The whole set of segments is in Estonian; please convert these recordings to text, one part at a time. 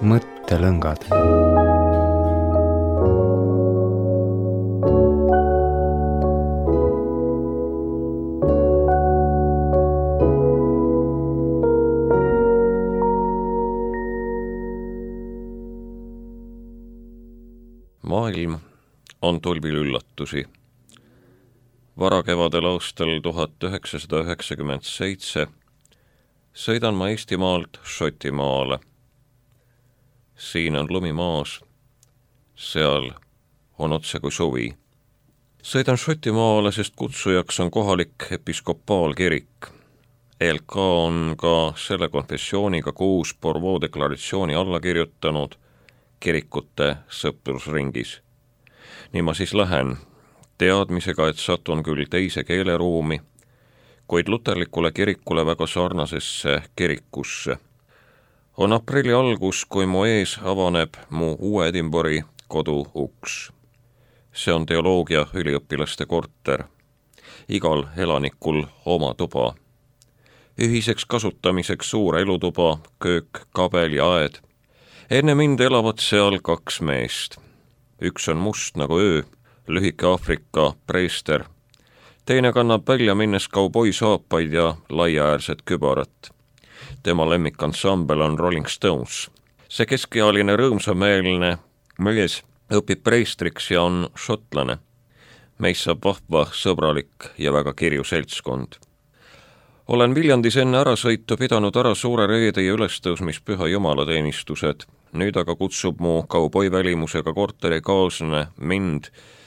mõttelõngad. Maailm on tulvil üllatusi. Varakevadel aastal 1997 sõidan ma Eestimaalt Šotimaale. Siin on lumi maas, seal on otse kui suvi. Sõidan Šotimaale, sest kutsujaks on kohalik episkopaalkirik. ELK on ka selle konfessiooniga 6 Porvoo deklaratsiooni alla kirjutanud kirikute sõprusringis. Nii ma siis lähen, teadmisega, et satun küll teise keeleruumi, kuid luterlikule kirikule väga sarnasesse kirikusse. On aprilli algus, kui mu ees avaneb mu uue Edinburghi kodu uks. See on teoloogia üliõpilaste korter. Igal elanikul oma tuba. Ühiseks kasutamiseks suur elutuba, köök, kabel ja aed. Enne mind elavad seal 2 meest. Üks on must nagu öö, lühike Aafrika preester. Teine kannab välja minnes kauboi saapaid ja laiaäärset kübarat. Tema lemmikansambel on Rolling Stones. See keskealine rõõmsameelne mees õpib preistriks ja on šotlane. Meist saab vahva, sõbralik ja väga kirju seltskond. Olen Viljandis enne ärasõitu pidanud ära suure reede ja ülestõusmispüha jumalateenistused. Nüüd aga kutsub mu kauboi välimusega korterikaaslane mind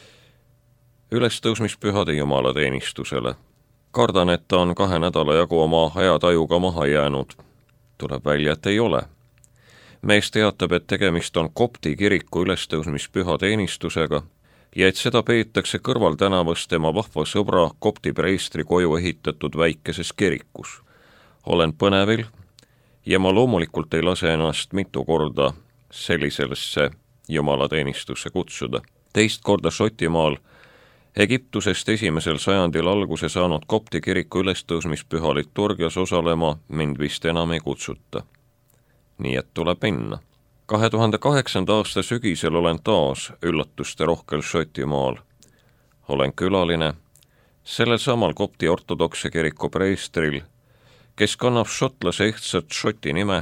ülestõusmispühade jumalateenistusele. Kardan, et ta on 2 nädala jagu oma ajatajuga maha jäänud. Tuleb välja, et ei ole. Mees teatab, et tegemist on kopti kiriku ülestõusmispüha teenistusega ja et seda peetakse kõrval tänavas tema vahva sõbra kopti preestri koju ehitatud väikeses kirikus. Olen põnevil ja ma loomulikult ei lase ennast mitu korda sellisesse jumalateenistusse kutsuda. Teist korda Šotimaal Egiptusest 1. sajandil alguse saanud kopti kiriku ülestõusmispüha liturgias osalema mind vist enam ei kutsuta. Nii et tuleb minna. 2008. aasta sügisel olen taas üllatuste rohkel Šotimaal. Olen külaline sellel samal kopti ortodokse kiriku preestril, kes kannab šotlase ehtsat šoti nime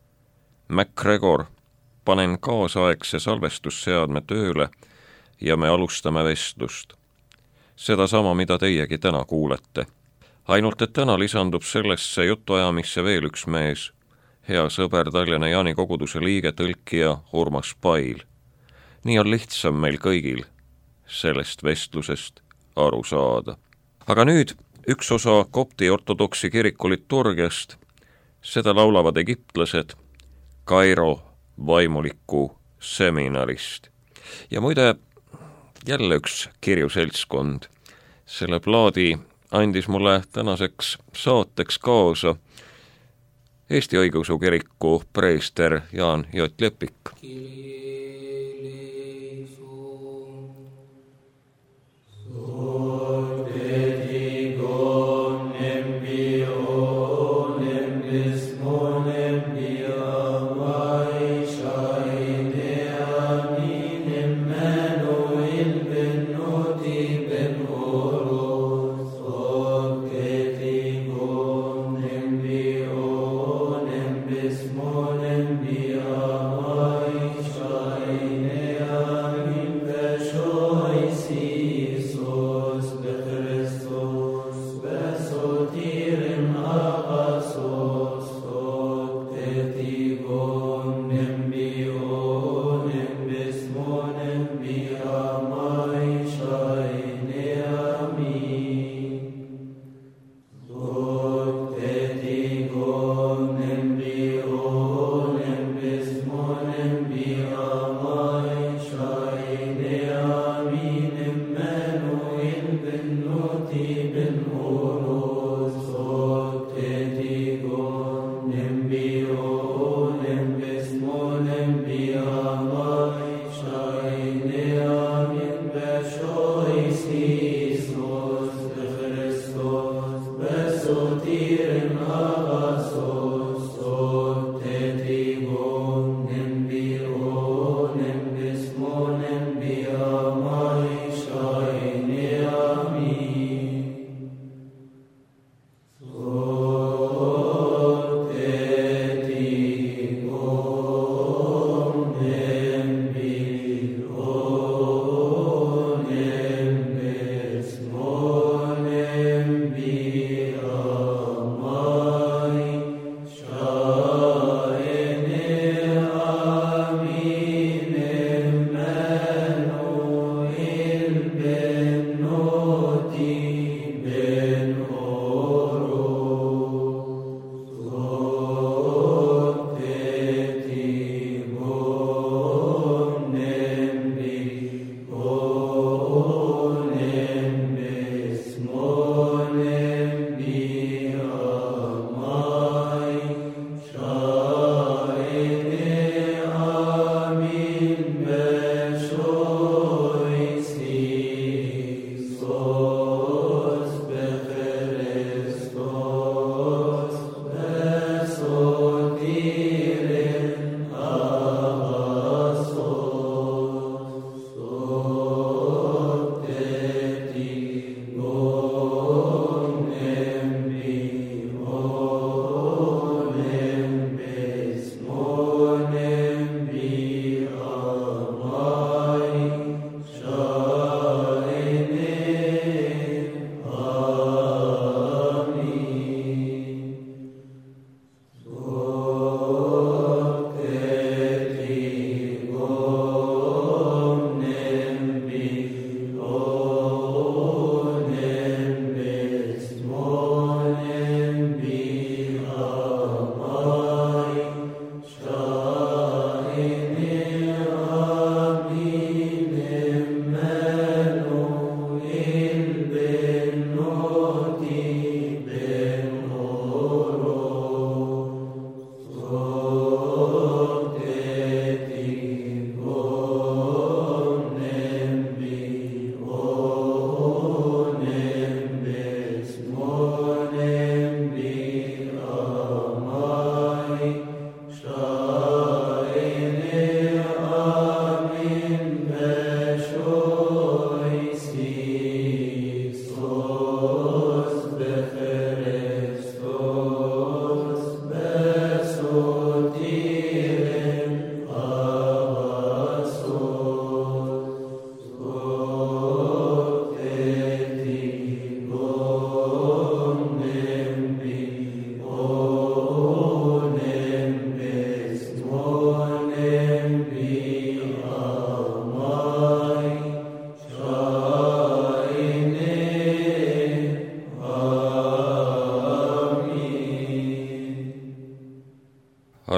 MacGregor. Panen kaasaegse salvestusseadme tööle ja me alustame vestlust. Seda sama, mida teiegi täna kuulete. Ainult, et täna lisandub sellesse jutuajamisse veel üks mees, hea sõber Tallinna Jaani koguduse liige, tõlkija Urmas Pail. Nii on lihtsam meil kõigil sellest vestlusest aru saada. Aga nüüd üks osa kopti ortodoksi kiriku liturgiast, seda laulavad egiptlased Kairo vaimuliku seminarist. Ja muide, jälle üks kirju seltskond. Selle plaadi andis mulle tänaseks saateks kaasa Eesti Õigeusu Kiriku preester Jaan J. Lepik. Bismillah.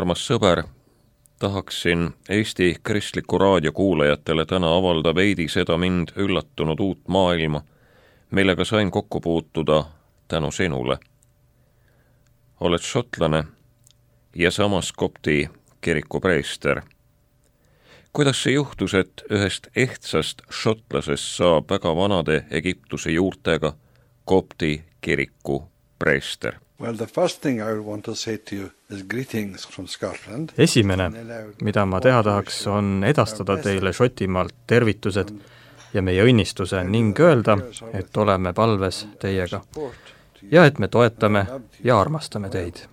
armas sõber, tahaksin Eesti Kristliku Raadio kuulajatele täna avalda veidi seda mind üllatunud uut maailma, millega sain kokku puutuda tänu sinule. Oled šotlane ja samas kopti kiriku preester. Kuidas see juhtus, et ühest ehtsast šotlasest saab väga vanade Egiptuse juurtega kopti kiriku preester? Well, the first thing I want to say to you is greetings from Scotland. Esimene, mida ma teha tahaks, on edastada teile Šotimaalt tervitused ja meie õnnistuse ning öelda, et oleme palves teiega ja et me toetame ja armastame teid.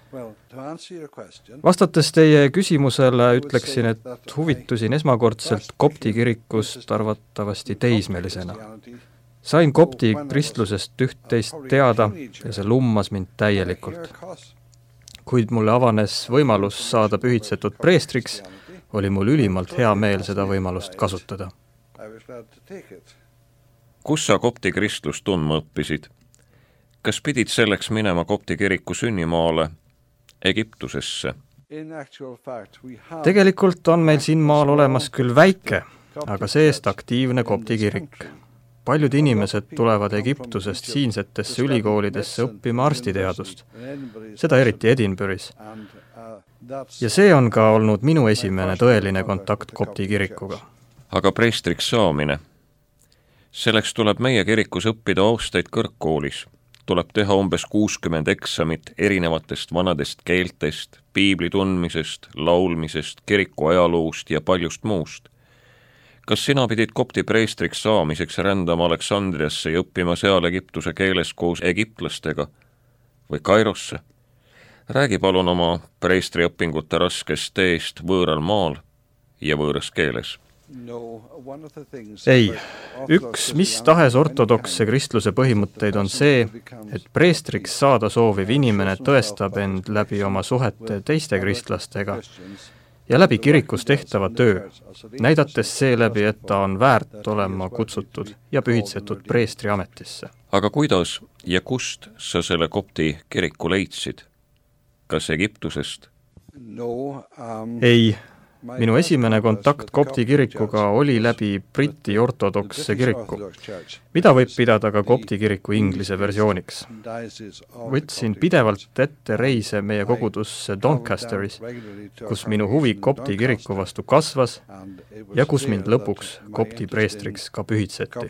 Vastates teie küsimusele ütleksin, et huvitusin esmakordselt kopti kirikust arvatavasti teismelisena. Sain kopti kristlusest üht-teist teada ja see lummas mind täielikult. Kuid mulle avanes võimalus saada pühitsetud preestriks, oli mul ülimalt hea meel seda võimalust kasutada. Kus sa kopti kristlust tundma õppisid? Kas pidid selleks minema kopti kiriku sünnimaale Egiptusesse? Tegelikult on meil siin maal olemas küll väike, aga seest aktiivne kopti kirik. Paljud inimesed tulevad Egiptusest siinsetesse ülikoolidesse õppima arstiteadust, seda eriti Edinburghis. Ja see on ka olnud minu esimene tõeline kontakt kopti kirikuga. Aga preestriks saamine? Selleks tuleb meie kirikus õppida aastaid kõrgkoolis. Tuleb teha umbes 60 eksamit erinevatest vanadest keeltest, piibli tundmisest, laulmisest, kiriku ajaloost ja paljust muust. Kas sina pidid kopti preestriks saamiseks rändama Aleksandriasse ja õppima seal Egiptuse keeles koos egiptlastega või Kairosse? Räägi palun oma preestriõpingute raskest teest võõral maal ja võõras keeles. Ei, üks mis tahes ortodoksse kristluse põhimõtteid on see, et preestriks saada sooviv inimene tõestab end läbi oma suhete teiste kristlastega ja läbi kirikus tehtava töö, näidates seeläbi, et ta on väärt olema kutsutud ja pühitsetud preestri ametisse. Aga kuidas ja kust sa selle kopti kiriku leidsid? Kas Egiptusest? Ei, minu esimene kontakt kopti kirikuga oli läbi Briti ortodoksse kiriku, mida võib pidada ka kopti kiriku inglise versiooniks. Võtsin pidevalt ette reise meie kogudusse Doncasteris, kus minu huvi kopti kiriku vastu kasvas ja kus mind lõpuks kopti preestriks ka pühitseti.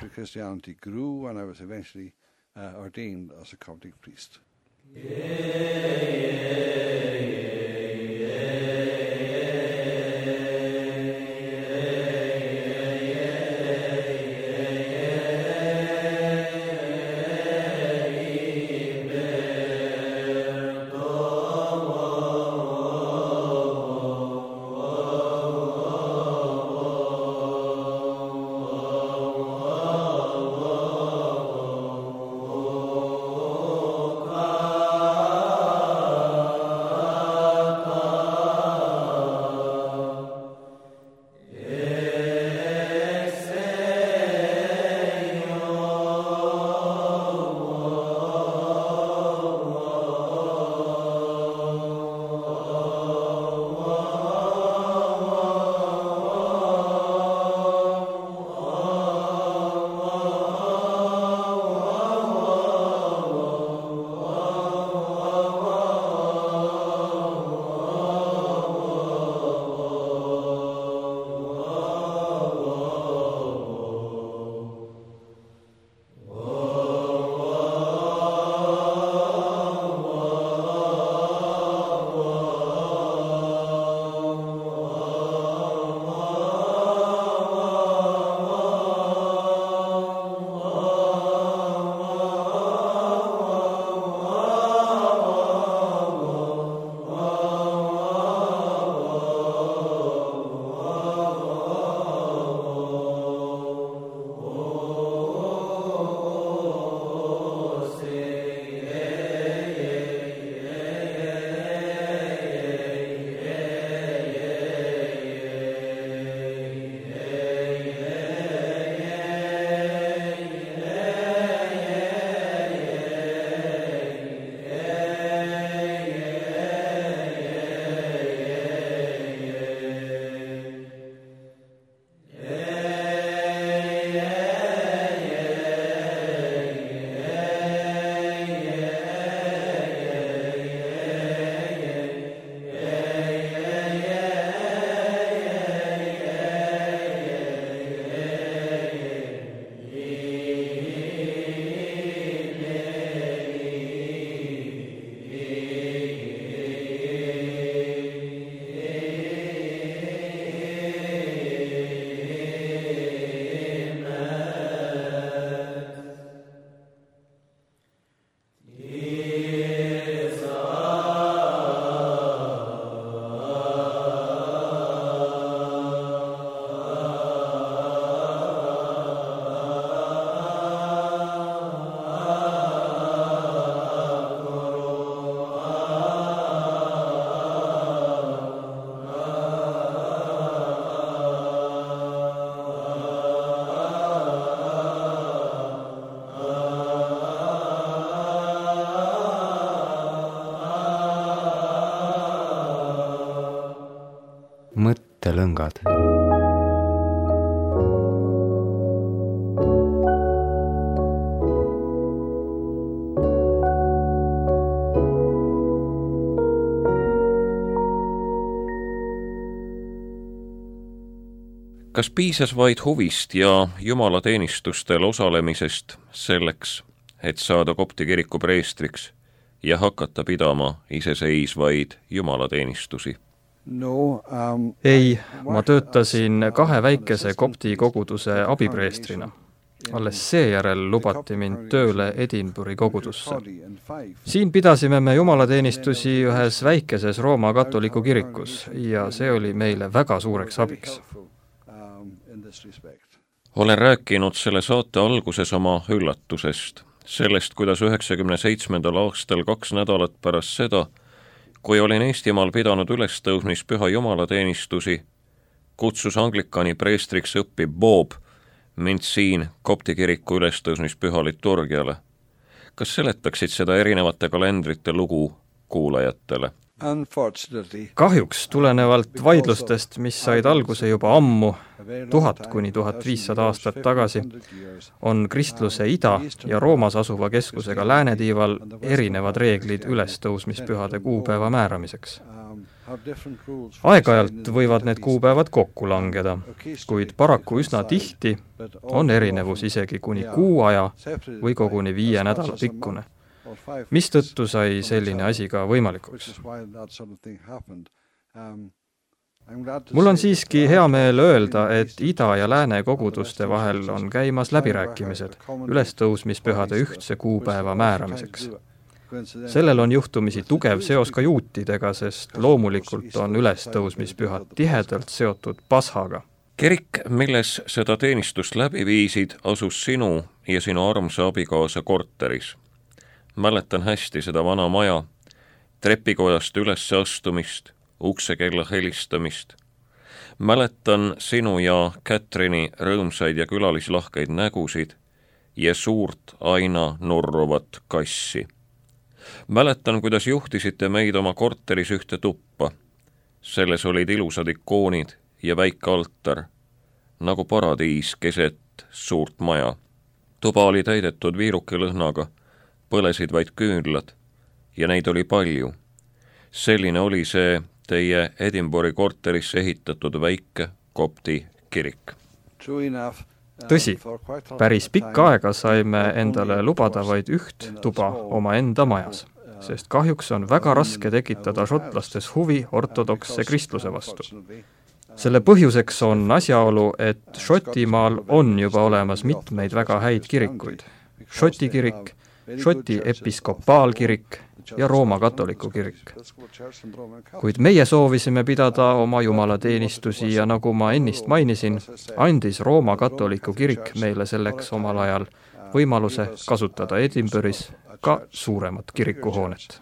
mõttelõngad. Kas piisas vaid huvist ja jumalateenistustel osalemisest selleks, et saada kopti kiriku preestriks ja hakata pidama iseseisvaid jumalateenistusi? Ei, ma töötasin 2 väikese kopti koguduse abipreestrina. Alles seejärel lubati mind tööle Edinburghi kogudusse. Siin pidasime me jumalateenistusi ühes väikeses Rooma katoliku kirikus ja see oli meile väga suureks abiks. Olen rääkinud selle saate alguses oma üllatusest, sellest, kuidas 97. aastal 2 nädalat pärast seda, kui olin Eestimaal pidanud ülestõusmispüha jumalateenistusi, kutsus anglikani preestriks õppiv Bob mind siin kopti kiriku ülestõusmispüha liturgiale. Kas seletaksid seda erinevate kalendrite lugu kuulajatele? Kahjuks tulenevalt vaidlustest, mis said alguse juba ammu, 1000 kuni 1500 aastat tagasi, on kristluse ida- ja Roomas asuva keskusega läänetiival erinevad reeglid ülestõusmispühade kuupäeva määramiseks. Aeg-ajalt võivad need kuupäevad kokku langeda, kuid paraku üsna tihti on erinevus isegi kuni kuu aja või koguni 5 nädala pikkune. Mistõttu sai selline asi ka võimalikuks. Mul on siiski hea meel öelda, et ida- ja lääne koguduste vahel on käimas läbirääkimised ülestõusmispühade ühtse kuupäeva määramiseks. Sellel on juhtumisi tugev seos ka juutidega, sest loomulikult on ülestõusmispühad tihedalt seotud Pashaga. Kirik, milles seda teenistust läbi viisid, asus sinu ja sinu armsa abikaasa korteris. Mäletan hästi seda vana maja, trepikojast üles astumist, uksekella helistamist. Mäletan sinu ja Catherine'i rõõmsaid ja külalislahkeid nägusid ja suurt aina nurruvat kassi. Mäletan, kuidas juhtisite meid oma korteris ühte tuppa. Selles olid ilusad ikoonid ja väike altar, nagu paradiis keset suurt maja. Tuba oli täidetud viirukilõhnaga, põlesid vaid küünlad ja neid oli palju. Selline oli see teie Edinburghi korterisse ehitatud väike kopti kirik. Tõsi, päris pikka aega saime endale lubada vaid üht tuba oma enda majas, sest kahjuks on väga raske tekitada šotlastes huvi ortodoksse kristluse vastu. Selle põhjuseks on asjaolu, et Šotimaal on juba olemas mitmeid väga häid kirikuid. Šoti kirik, Šoti episkopaalkirik ja Rooma katoliku kirik. Kuid meie soovisime pidada oma jumalateenistusi ja nagu ma ennist mainisin, andis Rooma katoliku kirik meile selleks omal ajal võimaluse kasutada Edinburghis ka suuremat kirikuhoonet.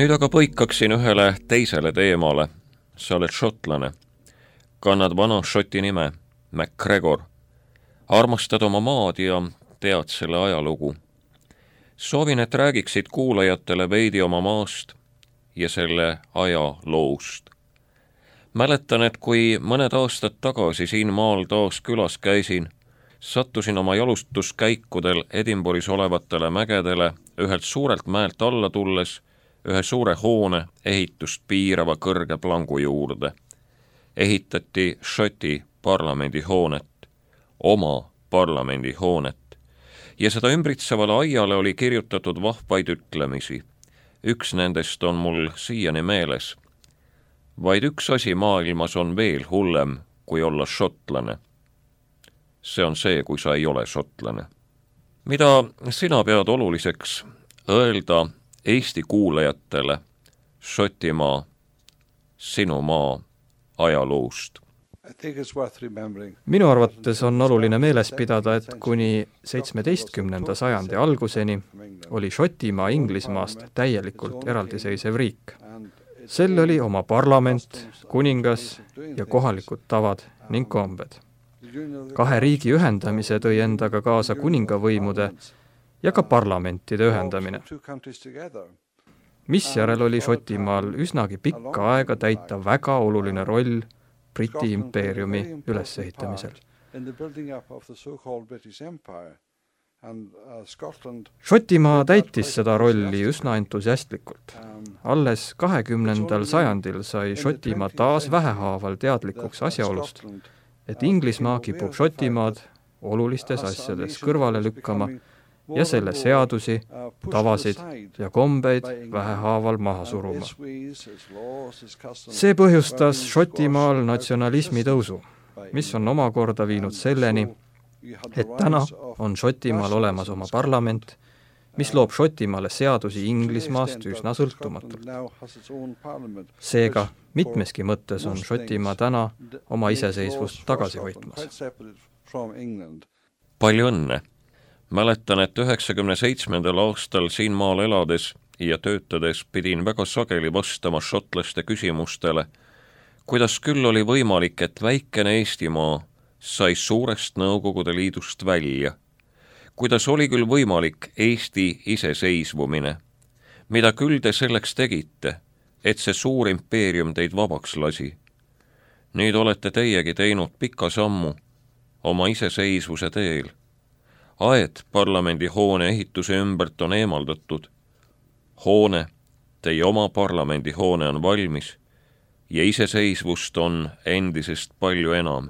Nüüd aga põikaksin ühele teisele teemale. Sa oled šotlane. Kannad vana šoti nime, MacGregor. Armastad oma maad ja tead selle ajalugu. Soovin, et räägiksid kuulajatele veidi oma maast ja selle ajaloost. Mäletan, et kui mõned aastad tagasi siin maal taas külas käisin, sattusin oma jalustuskäikudel Edinburghis olevatele mägedele ühelt suurelt mäelt alla tulles ühe suure hoone ehitust piirava kõrge plangu juurde. Ehitati Šoti parlamendihoonet, oma parlamendihoonet, ja seda ümbritsevale aiale oli kirjutatud vahvaid ütlemisi. Üks nendest on mul siiani meeles. Vaid üks asi maailmas on veel hullem, kui olla šotlane. See on see, kui sa ei ole šotlane. Mida sina pead oluliseks öelda Eesti kuulajatele Šotimaa, sinu maa ajaloost? Minu arvates on oluline meeles pidada, et kuni 17. sajandi alguseni oli Šotimaa Inglismaast täielikult eraldiseisev riik. Sel oli oma parlament, kuningas ja kohalikud tavad ning kombed. Kahe riigi ühendamise tõi endaga kaasa kuningavõimude ja ka parlamentide ühendamine, misjärel oli Šotimaal üsnagi pikka aega täita väga oluline roll Briti impeeriumi ülesehitamisel. Šotimaa täitis seda rolli üsna entusiastlikult. Alles 20. sajandil sai Šotimaa taas vähehaaval teadlikuks asjaolust, et Inglismaa kipub Šotimaad olulistes asjades kõrvale lükkama ja selle seadusi, tavasid ja kombeid vähehaaval maha suruma. See põhjustas Šotimaal natsionalismi tõusu, mis on omakorda viinud selleni, et täna on Šotimaal olemas oma parlament, mis loob Šotimaale seadusi Inglismaast üsna sõltumatult. Seega, mitmeski mõttes on Šotimaa täna oma iseseisvust tagasi hoidmas. Palju õnne! Mäletan, et 97. aastal siin maal elades ja töötades pidin väga sageli vastama šotlaste küsimustele, kuidas küll oli võimalik, et väikene Eestimaa sai suurest Nõukogude Liidust välja. Kuidas oli küll võimalik Eesti iseseisvumine? Mida küll te selleks tegite, et see suur impeerium teid vabaks lasi? Nüüd olete teiegi teinud pika sammu oma iseseisvuse teel. Aed parlamendihoone ehituse ümbert on eemaldatud. Hoone, teie oma parlamendihoone on valmis ja iseseisvust on endisest palju enam.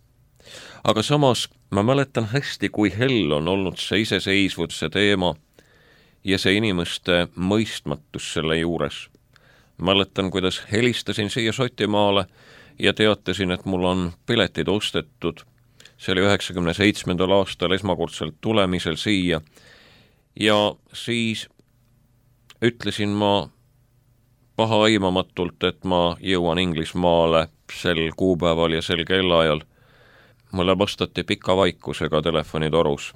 Aga samas ma mäletan hästi, kui hell on olnud see iseseisvuse teema ja see inimeste mõistmatus selle juures. Mäletan, kuidas helistasin siia Šotimaale ja teatasin, et mul on piletid ostetud. See oli 97. aastal esmakordselt tulemisel siia ja siis ütlesin ma pahaaimamatult, et ma jõuan Inglismaale sel kuupäeval ja sel kellaajal. Mulle vastati pika vaikusega telefonitorus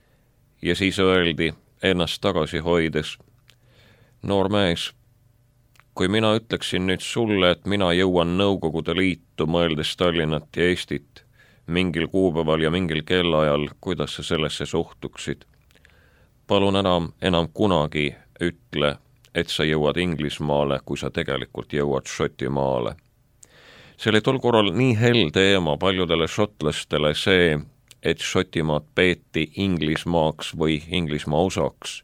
ja siis öeldi ennast tagasi hoides: noor mees, kui mina ütleksin nüüd sulle, et mina jõuan Nõukogude Liitu mõeldes Tallinnat ja Eestit mingil kuupäeval ja mingil kellaajal, kuidas sa sellesse suhtuksid? Palun enam kunagi ütle, et sa jõuad Inglismaale, kui sa tegelikult jõuad Šotimaale. See oli tol korral nii hell teema paljudele šotlastele see, et Šotimaad peeti Inglismaaks või Inglismaa osaks.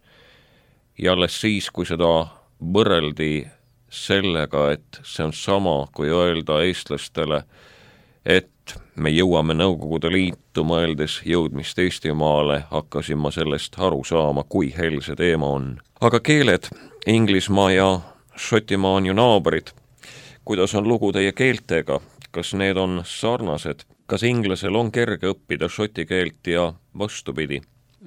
Ja alles siis, kui seda võrreldi sellega, et see on sama, kui öelda eestlastele, et me jõuame Nõukogude Liitu mõeldes jõudmist Eestimaale, hakkasin ma sellest aru saama, kui hell see teema on. Aga keeled, Inglismaa ja Šotimaa on ju naabrid. Kuidas on lugu teie keeltega? Kas need on sarnased? Kas inglasel on kerge õppida šoti keelt ja vastupidi?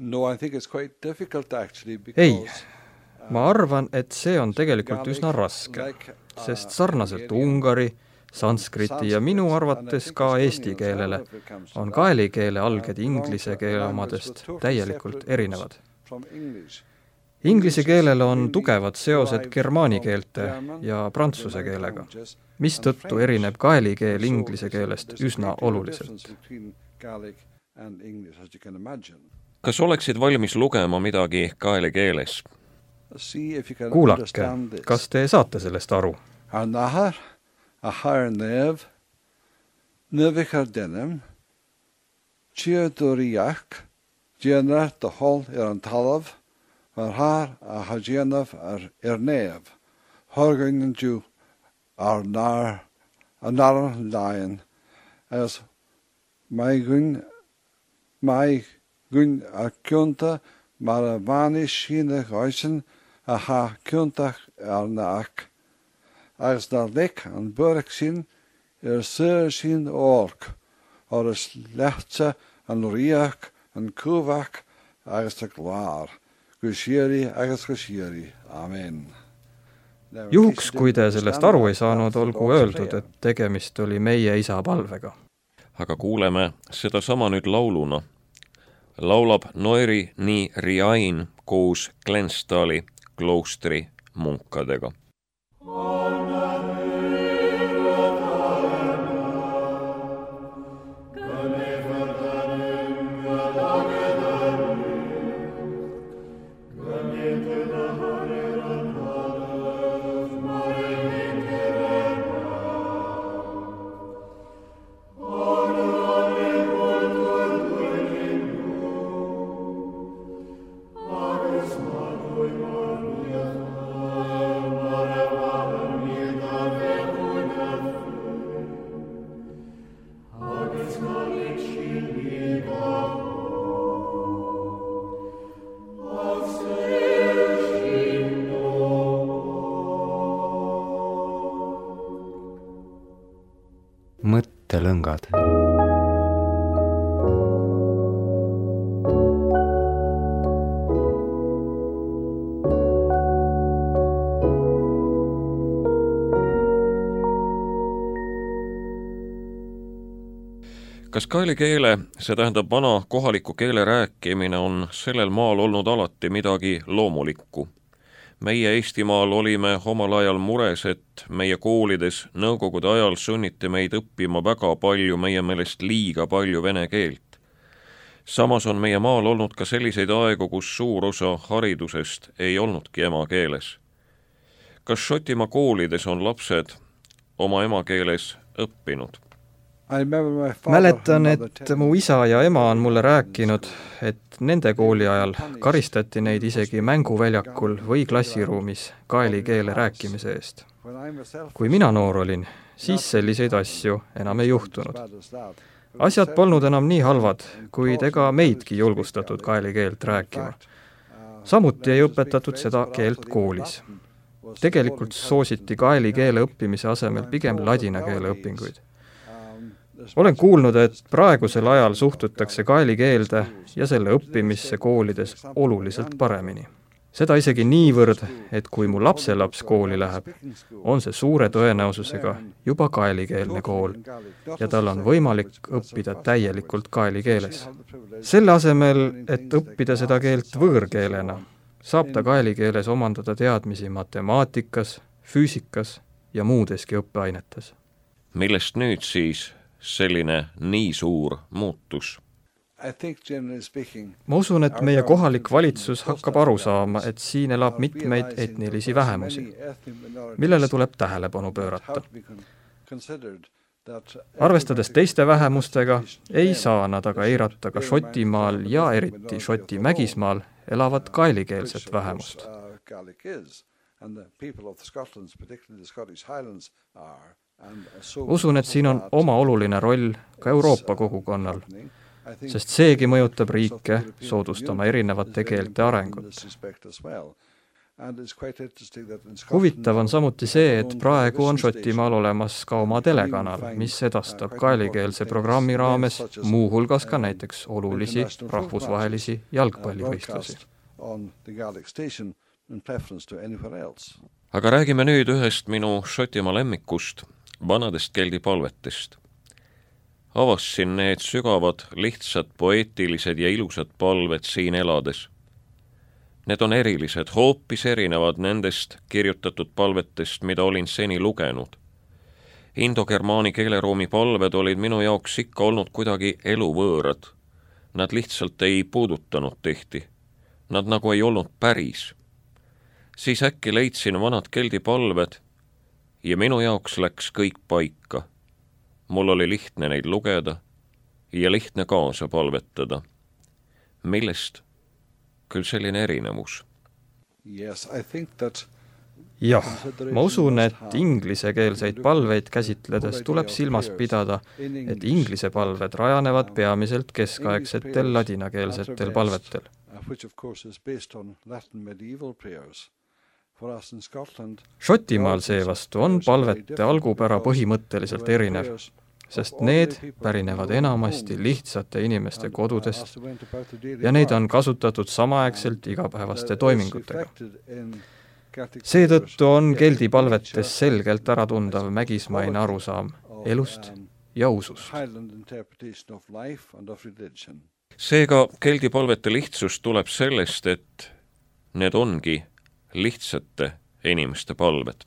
Ei, ma arvan, et see on tegelikult üsna raske, sest sarnaselt ungari, sanskriti ja minu arvates ka eesti keelele on gaeli keele alged inglise keele omadest täielikult erinevad. Inglise keelel on tugevad seosed germaani keelte ja prantsuse keelega, mistõttu erineb gaeli keel inglise keelest üsna oluliselt. Kas oleksid valmis lugema midagi gaeli keeles? Kuulake, kas te saate sellest aru? Nevichar Chiaduriach, Gianna the hall an talav, har a hajianav nev, Horgan Jew ar nar lion, as my gun a kunta maravani shina goisen a ha kuntach ar naak, as the lake and burek sin sir sin ork, or a slechtse an riach an kuvak agus the glár, gushiri agus gushiri. Amen. Juhuks, kui te sellest aru ei saanud, olgu öeldud, et tegemist oli meie isa palvega. Aga kuuleme seda sama nüüd lauluna. Laulab Noiri nii Riain koos Glenstali kloostri munkadega. Mõttelõngad. Kas gaeli keele, see tähendab vana kohaliku keele rääkimine, on sellel maal olnud alati midagi loomulikku? Meie Eestimaal olime omal ajal mures, et meie koolides nõukogude ajal sunniti meid õppima väga palju, meie meelest liiga palju vene keelt. Samas on meie maal olnud ka selliseid aegu, kus suur osa haridusest ei olnudki emakeeles. Kas Šotimaa koolides on lapsed oma emakeeles õppinud? Mäletan, et mu isa ja ema on mulle rääkinud, et nende kooli ajal karistati neid isegi mänguväljakul või klassiruumis gaeli keele rääkimise eest. Kui mina noor olin, siis selliseid asju enam ei juhtunud. Asjad polnud enam nii halvad, kuid ega meidki julgustatud gaeli keelt rääkima. Samuti ei õpetatud seda keelt koolis. Tegelikult soositi gaeli keele õppimise asemel pigem ladina keele õpinguid. Olen kuulnud, et praegusel ajal suhtutakse gaeli keelde ja selle õppimisse koolides oluliselt paremini. Seda isegi niivõrd, et kui mu lapselaps kooli läheb, on see suure tõenäosusega juba gaelikeelne kool ja tal on võimalik õppida täielikult gaeli keeles. Selle asemel, et õppida seda keelt võõrkeelena, saab ta gaeli keeles omandada teadmisi matemaatikas, füüsikas ja muudeski õppeainetes. Millest nüüd siis selline nii suur muutus? Ma usun, et meie kohalik valitsus hakkab aru saama, et siin elab mitmeid etnilisi vähemusi, millele tuleb tähelepanu pöörata. Arvestades teiste vähemustega, ei saa nad aga eirata ka Šotimaal ja eriti Šoti mägismaal elavat gaelikeelset vähemust. Usun, et siin on oma oluline roll ka Euroopa kogukonnal, sest seegi mõjutab riike soodustama erinevate keelte arengut. Huvitav on samuti see, et praegu on Šotimaal olemas ka oma telekanal, mis edastab gaelikeelse programmi raames muuhulgas ka näiteks olulisi rahvusvahelisi jalgpallivõistlusi. Aga räägime nüüd ühest minu Šotimaa lemmikust, vanadest keldipalvetest. Avassin need sügavad, lihtsad, poeetilised ja ilusad palved siin elades. Need on erilised, hoopis erinevad nendest kirjutatud palvetest, mida olin seni lugenud. Indogermaani keeleruumi palved olid minu jaoks ikka olnud kuidagi eluvõõrad. Nad lihtsalt ei puudutanud tihti. Nad nagu ei olnud päris. Siis äkki leidsin vanad keldi palved ja minu jaoks läks kõik paika. Mul oli lihtne neid lugeda ja lihtne kaasa palvetada. Millest küll selline erinevus? Jah, ma usun, et inglisekeelseid palveid käsitledes tuleb silmas pidada, et inglise palved rajanevad peamiselt keskaegsetel ladinakeelsetel palvetel. Šotimaal seevastu on palvete algupära põhimõtteliselt erinev, sest need pärinevad enamasti lihtsate inimeste kodudest ja neid on kasutatud samaaegselt igapäevaste toimingutega. Seetõttu on keldi palvetes selgelt äratundav mägismaine arusaam elust ja usust. Seega keldi palvete lihtsus tuleb sellest, et need ongi lihtsate inimeste palved.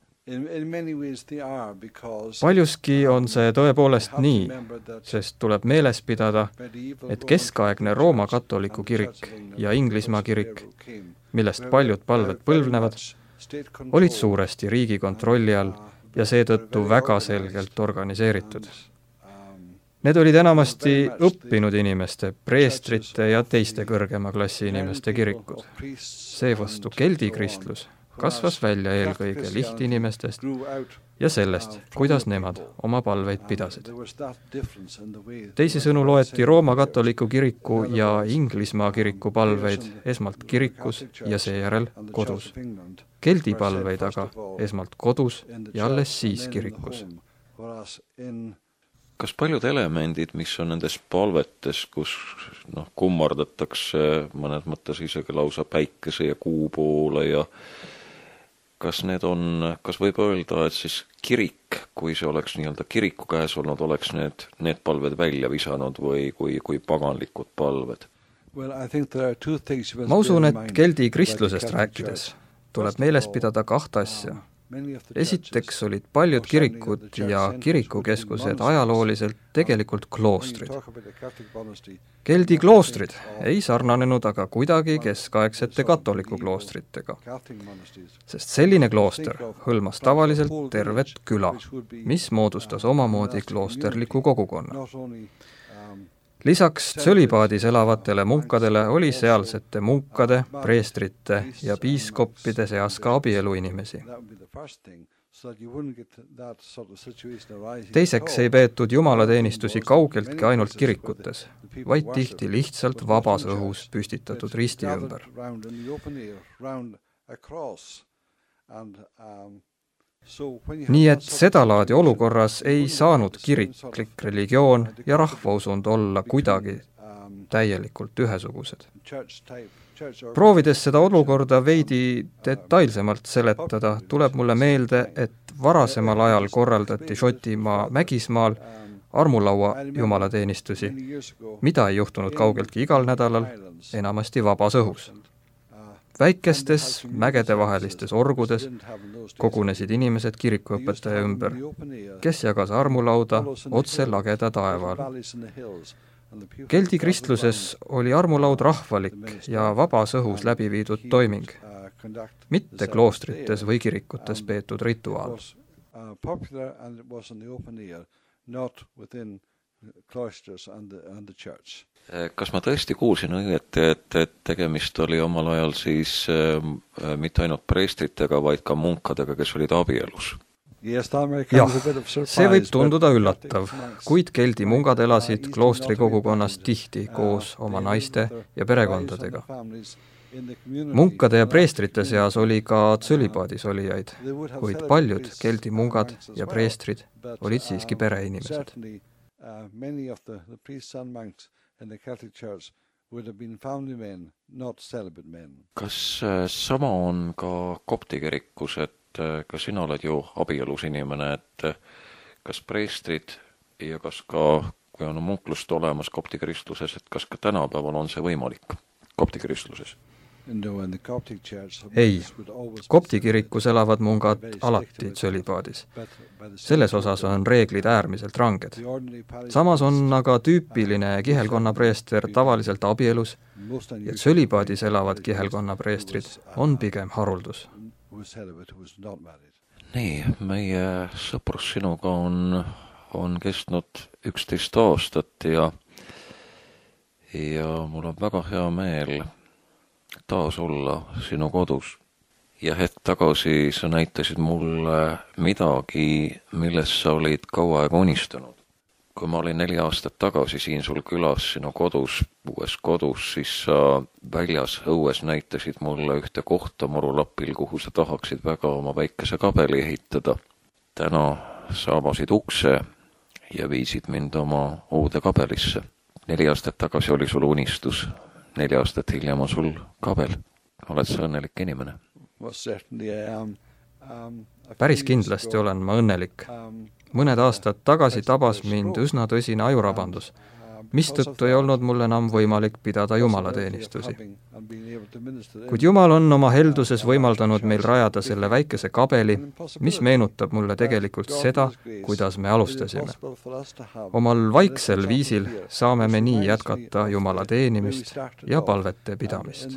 Paljuski on see tõepoolest nii, sest tuleb meeles pidada, et keskaegne Rooma katoliku kirik ja Inglismaa kirik, millest paljud palved põlvnevad, olid suuresti riigi kontrolli all ja seetõttu väga selgelt organiseeritud. Need olid enamasti õppinud inimeste, preestrite ja teiste kõrgema klassi inimeste kirikud. Seevastu keldi kristlus kasvas välja eelkõige lihtinimestest ja sellest, kuidas nemad oma palveid pidasid. Teisisõnu loeti Rooma katoliku kiriku ja Inglismaa kiriku palveid esmalt kirikus ja seejärel kodus. Keldi palveid aga esmalt kodus ja alles siis kirikus. Kas paljud elemendid, mis on nendes palvetes, kus kummardatakse mõnes mõttes isegi lausa päikese ja kuu poole ja kas võib öelda, et siis kirik, kui see oleks nii-öelda kiriku käes olnud, oleks need palved välja visanud või kui paganlikud palved? Ma usun, et keldi kristlusest rääkides tuleb meeles pidada kahte asja. Esiteks olid paljud kirikud ja kirikukeskused ajalooliselt tegelikult kloostrid. Keldi kloostrid ei sarnanenud aga kuidagi keskaegsete katoliku kloostritega, sest selline klooster hõlmas tavaliselt tervet küla, mis moodustas omamoodi kloosterliku kogukonna. Lisaks tsölibaadis elavatele munkadele oli sealsete munkade, preestrite ja piiskoppide seas ka abieluinimesi. Teiseks ei peetud jumalateenistusi kaugeltki ainult kirikutes, vaid tihti lihtsalt vabas õhus püstitatud risti ümber. Nii et sedalaadi olukorras ei saanud kiriklik religioon ja rahvausund olla kuidagi täielikult ühesugused. Proovides seda olukorda veidi detailsemalt seletada, tuleb mulle meelde, et varasemal ajal korraldati Šotimaa Mägismaal armulaua jumalateenistusi, mida ei juhtunud kaugeltki igal nädalal, enamasti vabas õhus. Väikestes mägedevahelistes orgudes kogunesid inimesed kirikuõpetaja ümber, kes jagas armulauda otse lageda taeval. Keldi kristluses oli armulaud rahvalik ja vabas õhus läbi viidud toiming, mitte kloostrites või kirikutes peetud rituaal. Kas ma tõesti kuulsin õieti, et tegemist oli omal ajal siis mitte ainult preestritega, vaid ka munkadega, kes olid abielus? Jah, see võib tunduda üllatav, kuid keldi mungad elasid kloostri kogukonnas tihti koos oma naiste ja perekondadega. Munkade ja preestrite seas oli ka tsölibaadis olijaid, kuid paljud keldi mungad ja preestrid olid siiski pereinimesed. Kas sama on ka kopti kirikus, et ka sina oled ju abielus inimene, et kas preestrid ja kas ka, kui on munklust olemas kopti kristluses, et kas ka tänapäeval on see võimalik kopti kristluses? ei, kopti kirikus elavad mungad alati tsölibaadis. Selles osas on reeglid äärmiselt ranged. Samas on aga tüüpiline kihelkonna preester tavaliselt abielus ja tsölibaadis elavad kihelkonna preestrid on pigem haruldus. Nii, meie sõprus sinuga on kestnud 11 aastat ja mul on väga hea meel taas olla sinu kodus. Ja hetk tagasi sa näitasid mulle midagi, millest sa olid kaua aega unistanud. Kui ma olin 4 aastat tagasi siin sul külas sinu kodus, uues kodus, siis sa väljas õues näitasid mulle ühte kohta Murulapil, kuhu sa tahaksid väga oma väikese kabeli ehitada. Täna sa avasid ukse ja viisid mind oma uude kabelisse. 4 aastat tagasi oli sul unistus, 4 aastat hiljem on sul kabel. Oled sa õnnelik inimene? Päris kindlasti olen ma õnnelik. Mõned aastad tagasi tabas mind üsna tõsine ajurabandus, mistõttu ei olnud mul enam võimalik pidada jumalateenistusi. Kuid Jumal on oma helduses võimaldanud meil rajada selle väikese kabeli, mis meenutab mulle tegelikult seda, kuidas me alustasime. Omal vaiksel viisil saame me nii jätkata Jumala teenimist ja palvete pidamist.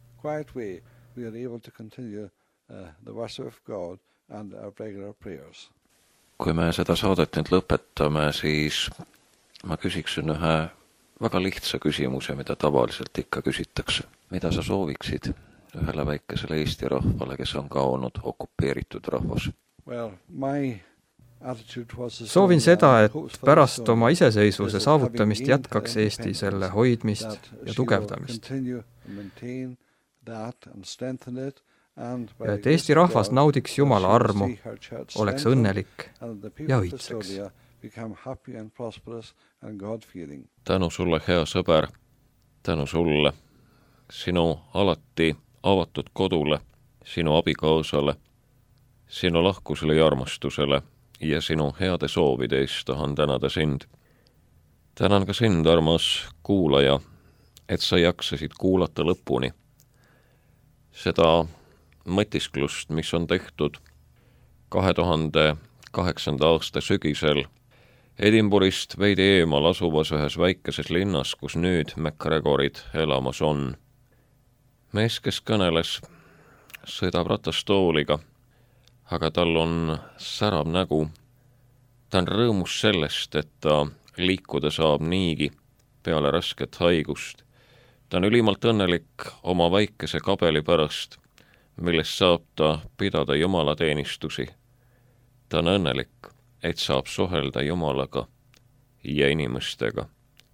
Kui me seda saadet nüüd lõpetame, siis ma küsiksin ühe väga lihtsa küsimuse, mida tavaliselt ikka küsitakse. Mida sa sooviksid ühele väikesele Eesti rahvale, kes on ka olnud okupeeritud rahvas? Soovin seda, et pärast oma iseseisvuse saavutamist jätkaks Eesti selle hoidmist ja tugevdamist. Ja et Eesti rahvas naudiks Jumala armu, oleks õnnelik ja õitseks. Tänu sulle, hea sõber, tänu sulle, sinu alati avatud kodule, sinu abikaasale, sinu lahkusele ja armastusele ja sinu heade soovide eest tahan tänada sind. Tänan ka sind, armas kuulaja, et sa jaksasid kuulata lõpuni seda mõtisklust, mis on tehtud 2008. aasta sügisel Edinburghist veidi eemal asuvas ühes väikeses linnas, kus nüüd MacGregorid elamas on. Mees, kes kõneles, sõidab ratastooliga, aga tal on särav nägu. Ta on rõõmus sellest, et ta liikuda saab niigi peale rasket haigust. Ta on ülimalt õnnelik oma väikese kabeli pärast, millest saab ta pidada jumalateenistusi. Ta on õnnelik, et saab suhelda Jumalaga ja inimestega.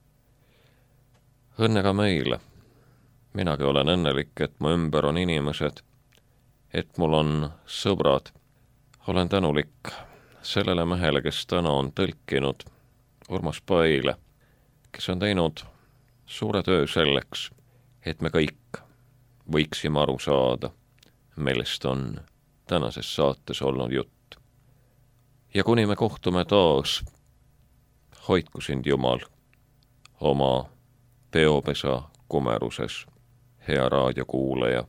Õnnega meile. Minagi olen õnnelik, et mu ümber on inimesed, et mul on sõbrad. Olen tänulik sellele mehele, kes täna on tõlkinud, Urmas Paile, kes on teinud suure töö selleks, et me kõik võiksime aru saada, millest on tänases saates olnud jutt. Ja kuni me kohtume taas, hoidku sind Jumal oma peopesa kumeruses, hea raadiokuulaja.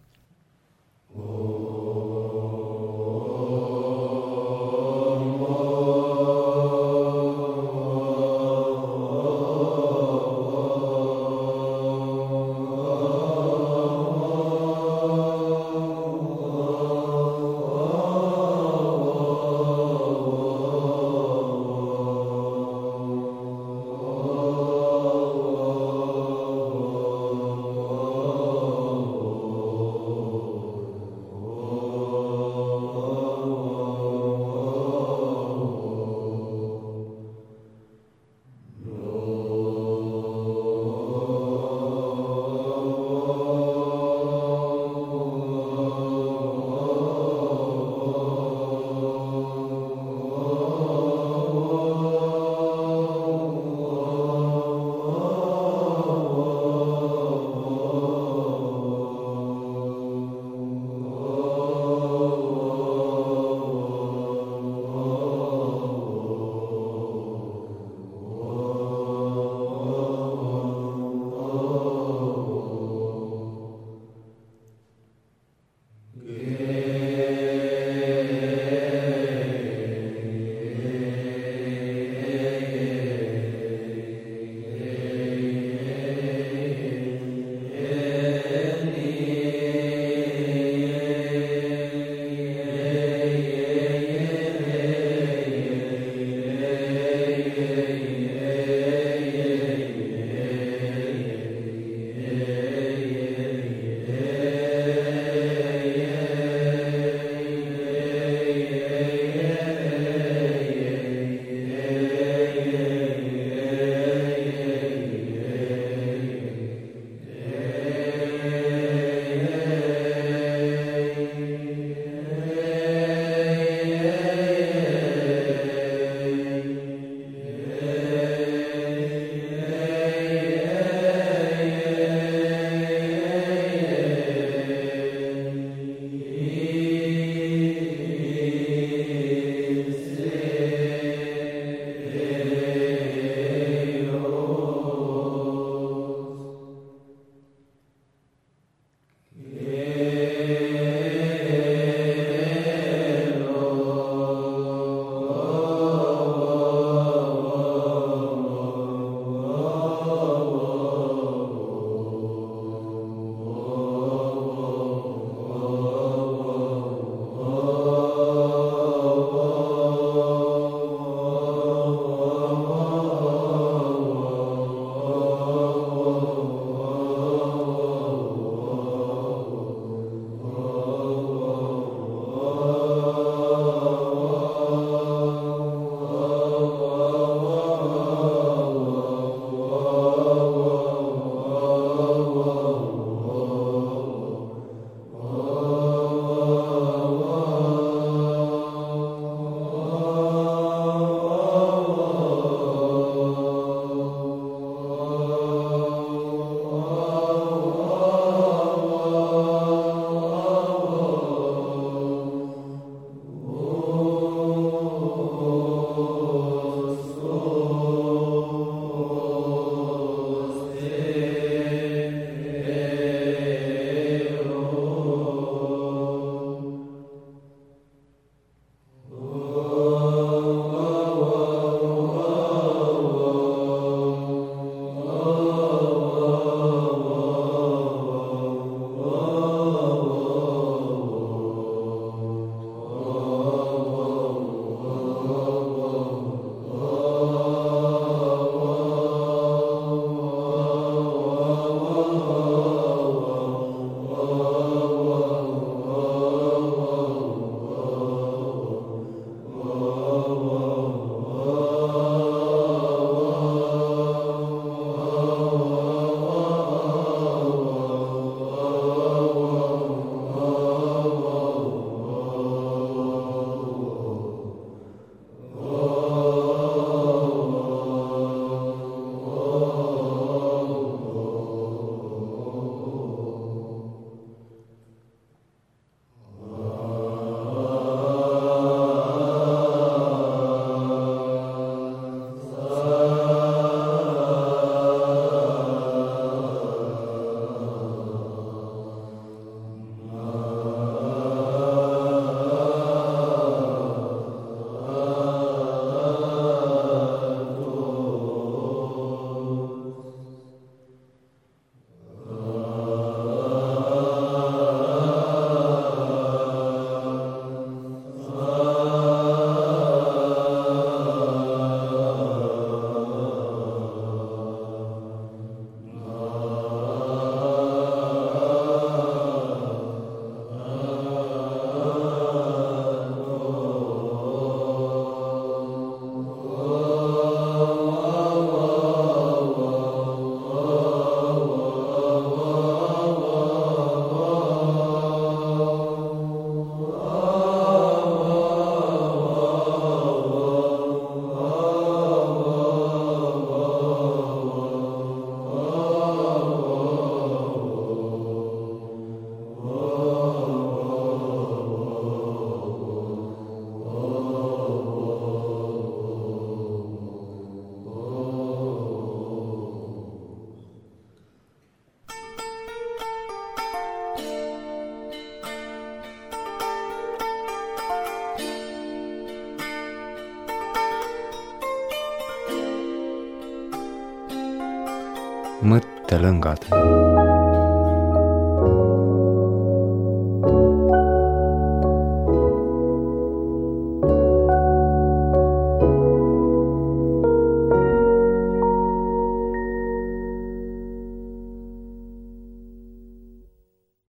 mõttelõngad.